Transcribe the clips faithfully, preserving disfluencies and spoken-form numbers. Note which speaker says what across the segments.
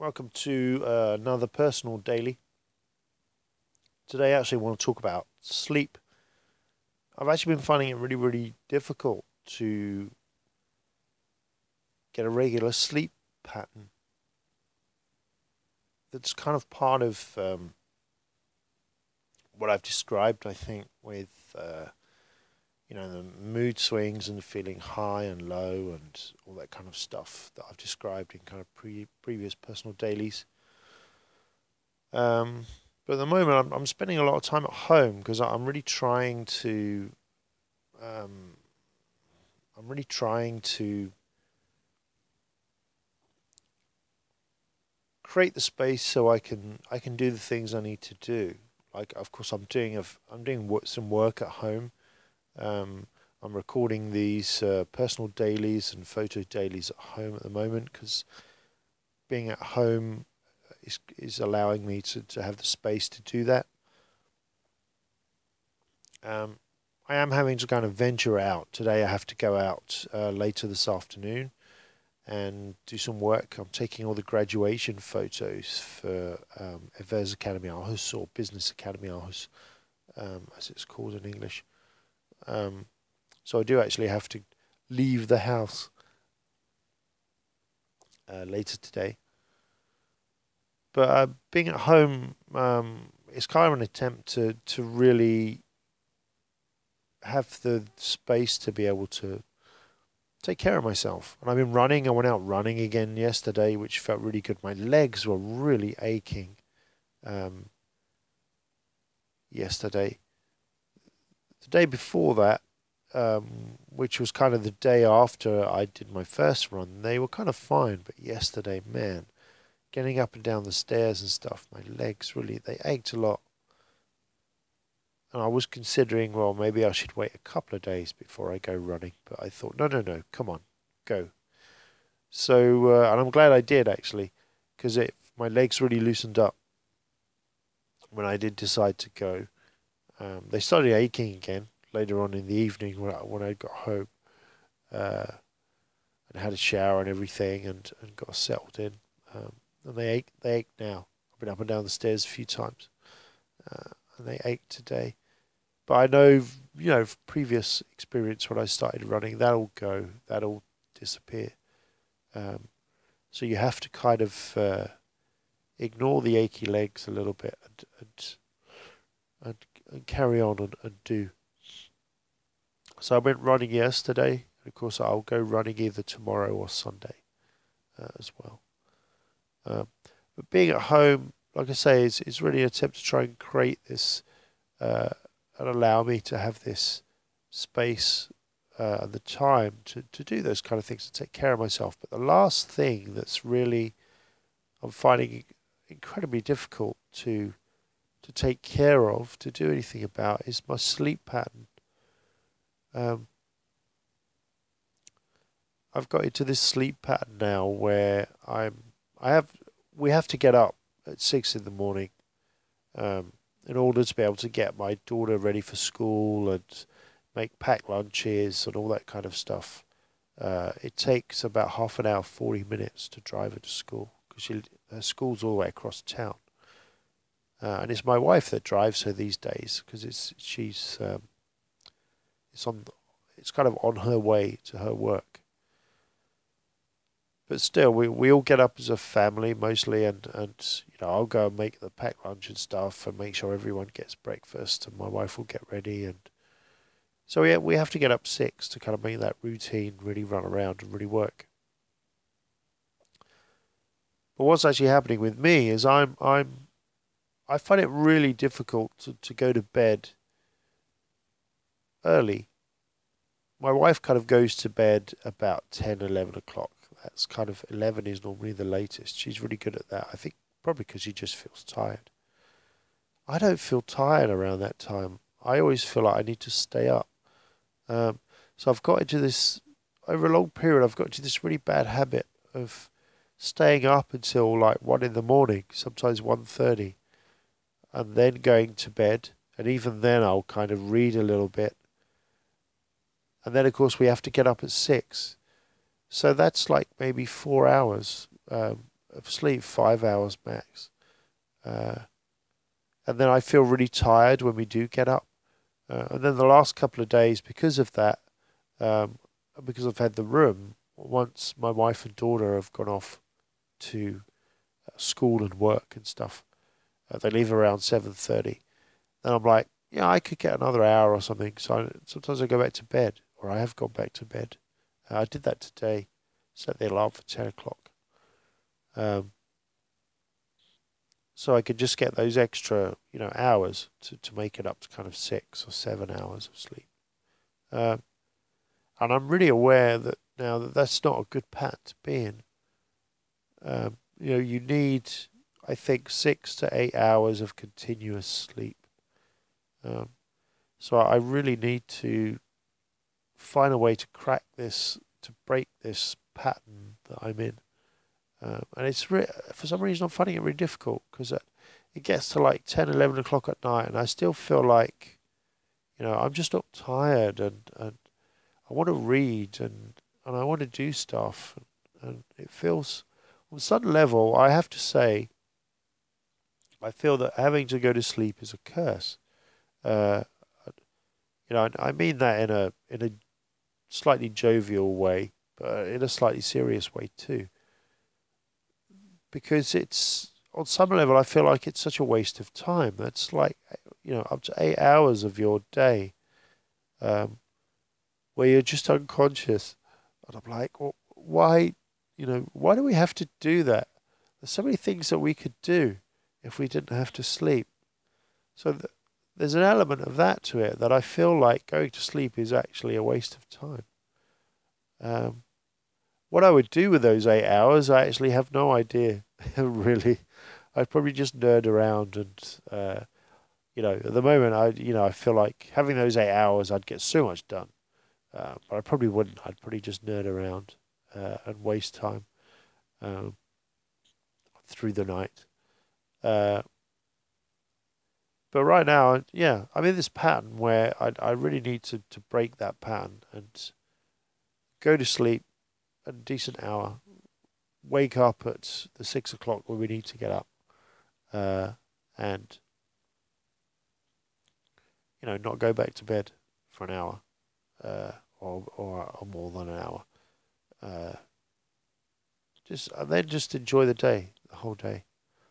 Speaker 1: Welcome to uh, another personal daily. Today, I actually want to talk about sleep. I've actually been finding it really, really difficult to get a regular sleep pattern. That's kind of part of um, what I've described, I think, with uh, you know the mood swings and feeling high and low and all that kind of stuff that I've described in kind of pre- previous personal dailies. Um, but at the moment, I'm, I'm spending a lot of time at home because I'm really trying to um, I'm really trying to create the space so I can I can do the things I need to do. Like, of course, I'm doing a, I'm doing wo- some work at home. Um, I'm recording these uh, personal dailies and photo dailies at home at the moment because being at home is is allowing me to, to have the space to do that. Um, I am having to kind of venture out today. I have to go out uh, later this afternoon and do some work. I'm taking all the graduation photos for um, Evers Academy Aarhus, or Business Academy Aarhus, um, as it's called in English. Um, so I do actually have to leave the house uh, later today. But uh, being at home um, is kind of an attempt to, to really have the space to be able to take care of myself. And I've been running. I went out running again yesterday, which felt really good. My legs were really aching um, yesterday. The day before that, um, which was kind of the day after I did my first run, they were kind of fine. But yesterday, man, getting up and down the stairs and stuff, my legs really, they ached a lot. And I was considering, well, maybe I should wait a couple of days before I go running. But I thought, no, no, no, come on, go. So, uh, and I'm glad I did actually, because it my legs really loosened up when I did decide to go. Um, they started aching again later on in the evening when I, when I got home uh, and had a shower and everything and, and got settled in. Um, and they ache they ache now. I've been up and down the stairs a few times, uh, and they ache today. But I know, you know, previous experience when I started running, that'll go, that'll disappear. Um, so you have to kind of uh, ignore the achy legs a little bit and and and, and carry on and, and do. So I went running yesterday. And of course, I'll go running either tomorrow or Sunday uh, as well. Um, but being at home, like I say, is is really an attempt to try and create this uh, and allow me to have this space uh, and the time to, to do those kind of things to take care of myself. But the last thing that's really I'm finding incredibly difficult to to take care of, to do anything about, is my sleep pattern. Um, I've got into this sleep pattern now where I'm I have we have to get up at six in the morning um, in order to be able to get my daughter ready for school and make packed lunches and all that kind of stuff. Uh, it takes about half an hour, forty minutes to drive her to school because she her school's all the way across town. Uh, and it's my wife that drives her these days because it's she's um, it's on it's kind of on her way to her work. But still, we, we all get up as a family mostly, and, and you know I'll go and make the packed lunch and stuff, and make sure everyone gets breakfast, and my wife will get ready, and so yeah, we have to get up six to kind of make that routine really run around and really work. But what's actually happening with me is I'm I'm I find it really difficult to, to go to bed early. My wife kind of goes to bed about ten, eleven o'clock. That's kind of eleven is normally the latest. She's really good at that. I think probably because she just feels tired. I don't feel tired around that time. I always feel like I need to stay up. Um, so I've got into this, over a long period, I've got into this really bad habit of staying up until like one in the morning, sometimes one thirty, and then going to bed. And even then I'll kind of read a little bit. And then of course we have to get up at six. So that's like maybe four hours um, of sleep, five hours max. Uh, and then I feel really tired when we do get up. Uh, and then the last couple of days, because of that, um, because I've had the room, once my wife and daughter have gone off to school and work and stuff, uh, they leave around seven thirty. Then I'm like, yeah, I could get another hour or something. So I, sometimes I go back to bed, or I have gone back to bed. Uh, I did that today, set the alarm for ten o'clock. Um, so I could just get those extra, you know, hours to, to make it up to kind of six or seven hours of sleep. Um, and I'm really aware that now that that's not a good pattern to be in. Um, you know, you need, I think, six to eight hours of continuous sleep. Um, so I really need to find a way to crack this, to break this pattern that I'm in. Um, and it's re- for some reason I'm finding it really difficult because it gets to like ten, eleven o'clock at night and I still feel like, you know, I'm just not tired and, and I want to read and, and I want to do stuff. And, and it feels, on some level, I have to say, I feel that having to go to sleep is a curse. Uh, you know, I mean that in a in a slightly jovial way, but in a slightly serious way too. Because it's, on some level, I feel like it's such a waste of time. That's like, you know, up to eight hours of your day um, where you're just unconscious. And I'm like, well, why, you know, why do we have to do that? There's so many things that we could do if we didn't have to sleep. So th- there's an element of that to it that I feel like going to sleep is actually a waste of time. Um, what I would do with those eight hours, I actually have no idea, really. I'd probably just nerd around and, uh, you know, at the moment, I, you know, I feel like having those eight hours, I'd get so much done. Uh, but I probably wouldn't. I'd probably just nerd around uh, and waste time um, through the night. Uh, but right now, yeah, I'm in this pattern where I I really need to, to break that pattern and go to sleep at a decent hour, wake up at the six o'clock when we need to get up, uh, and you know not go back to bed for an hour, uh, or, or or more than an hour. Uh, just and then just enjoy the day, the whole day.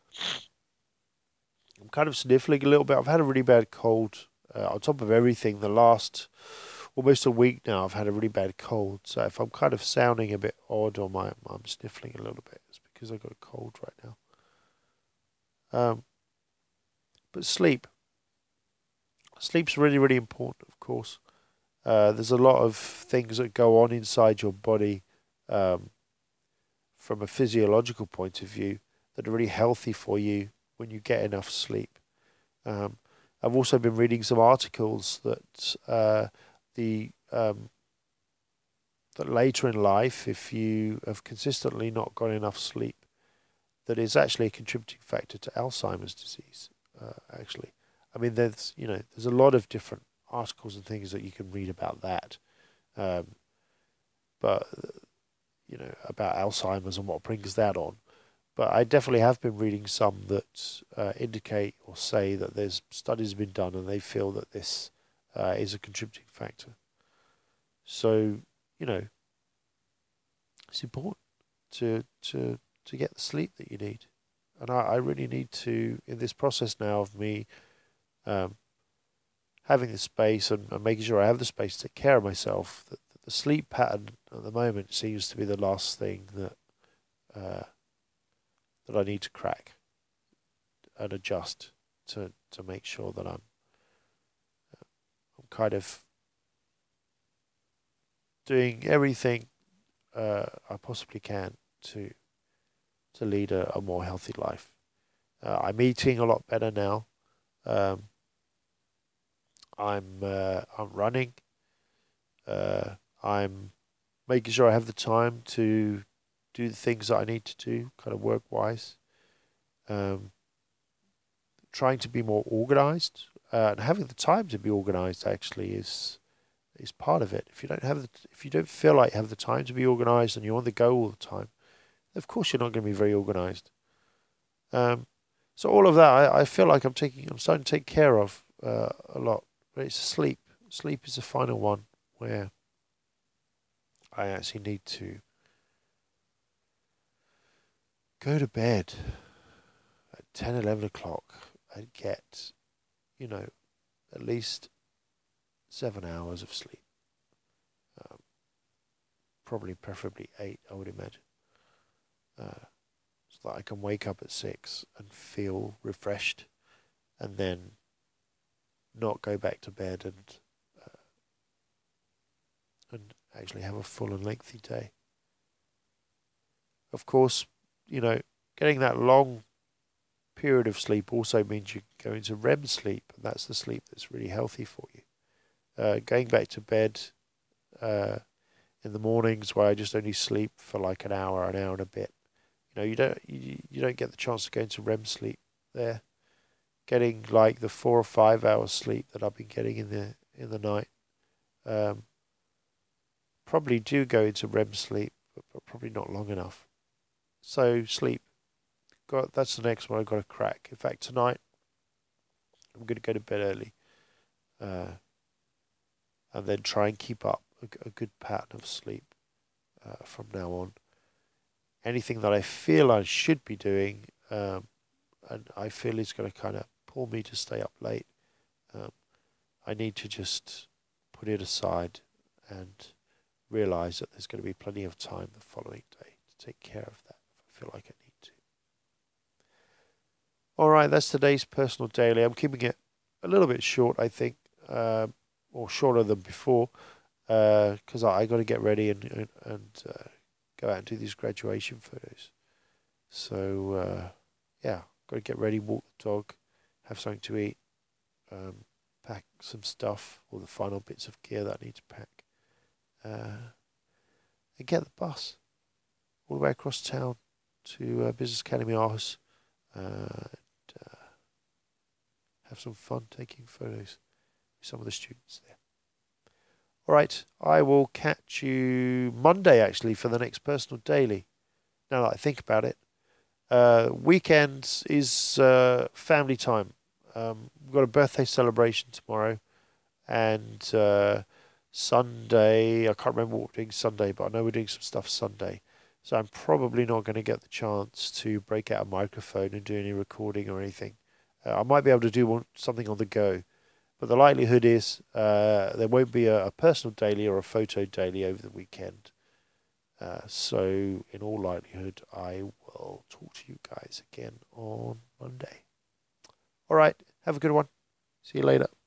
Speaker 1: I'm kind of sniffling a little bit. I've had a really bad cold. Uh, on top of everything, the last almost a week now, I've had a really bad cold. So if I'm kind of sounding a bit odd or my I'm sniffling a little bit, it's because I've got a cold right now. Um, but sleep, sleep's really really important, of course. Uh, there's a lot of things that go on inside your body um, from a physiological point of view that are really healthy for you when you get enough sleep. Um, I've also been reading some articles that uh, the um, that later in life, if you have consistently not got enough sleep, that is actually a contributing factor to Alzheimer's disease. Uh, actually, I mean, there's you know there's a lot of different articles and things that you can read about that, um, but you know about Alzheimer's and what brings that on. But I definitely have been reading some that uh, indicate or say that there's studies have been done and they feel that this uh, is a contributing factor. So, you know, it's important to to to get the sleep that you need. And I, I really need to, in this process now of me um, having the space and, and making sure I have the space to take care of myself, that, that the sleep pattern at the moment seems to be the last thing that uh, that I need to crack and adjust to to make sure that I'm I'm kind of doing everything uh, I possibly can to to lead a, a more healthy life. Uh, I'm eating a lot better now. Um, I'm uh, I'm running. Uh, I'm making sure I have the time to do the things that I need to do, kind of work wise. Um, trying to be more organized uh, and having the time to be organized actually is is part of it. If you don't have the, if you don't feel like you have the time to be organized and you're on the go all the time, of course you're not going to be very organised. Um, so all of that, I, I feel like I'm taking, I'm starting to take care of uh, a lot. But it's sleep. Sleep is the final one where I actually need to go to bed at ten, eleven o'clock and get, you know, at least seven hours of sleep. Um, probably, preferably eight, I would imagine. Uh, so that I can wake up at six and feel refreshed, and then not go back to bed and uh, and actually have a full and lengthy day. Of course, you know, getting that long period of sleep also means you go into R E M sleep, and that's the sleep that's really healthy for you. Uh, going back to bed uh, in the mornings where I just only sleep for like an hour, an hour and a bit. You know, you don't you, you don't get the chance to go into R E M sleep there. Getting like the four or five hours sleep that I've been getting in the in the night. Um, probably do go into R E M sleep, but, but probably not long enough. So sleep. Got that's the next one I've got to crack. In fact, tonight I'm going to go to bed early, uh, and then try and keep up a, a good pattern of sleep uh, from now on. Anything that I feel I should be doing, um, and I feel is going to kind of pull me to stay up late, um, I need to just put it aside and realize that there's going to be plenty of time the following day to take care of that if I feel like I need to. All right, that's today's personal daily. I'm keeping it a little bit short, I think, uh, or shorter than before, because uh, I, I got to get ready and and, and uh, go out and do these graduation photos. So uh, yeah, got to get ready, walk the dog, have something to eat, um, pack some stuff, all the final bits of gear that I need to pack, uh, and get the bus all the way across town to uh, Business Academy Aarhus. Uh, have some fun taking photos with some of the students there. All right, I will catch you Monday actually for the next personal daily. Now that I think about it, uh, weekends is uh, family time. Um, we've got a birthday celebration tomorrow, and uh, Sunday. I can't remember what we're doing Sunday, but I know we're doing some stuff Sunday. So I'm probably not going to get the chance to break out a microphone and do any recording or anything. Uh, I might be able to do one, something on the go, but the likelihood is uh, there won't be a, a personal daily or a photo daily over the weekend. Uh, so in all likelihood, I will talk to you guys again on Monday. All right, have a good one. See you later.